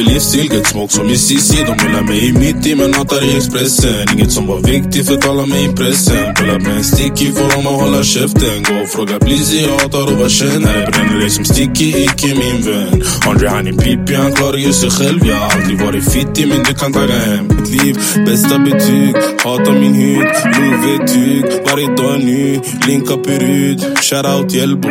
för livsstil, get smoke som i Sissi. De vill ha mig mitt i men hatar i Expressen. Inget som var viktigt för tala mig i pressen. Pull up med en sticky för dem att hålla käften. Gå och fråga Blizzy, jag hatar och vad känner. Bränner dig som sticky, icke min vän. Andre han är pippi, han klarar ju sig själv. Jag har aldrig varit fittig men du kan taga hem. Mitt liv, bästa betyg, hatar min hud. Louis-tyg, varje dag ny. Linka Perud, shoutout Hjälbo.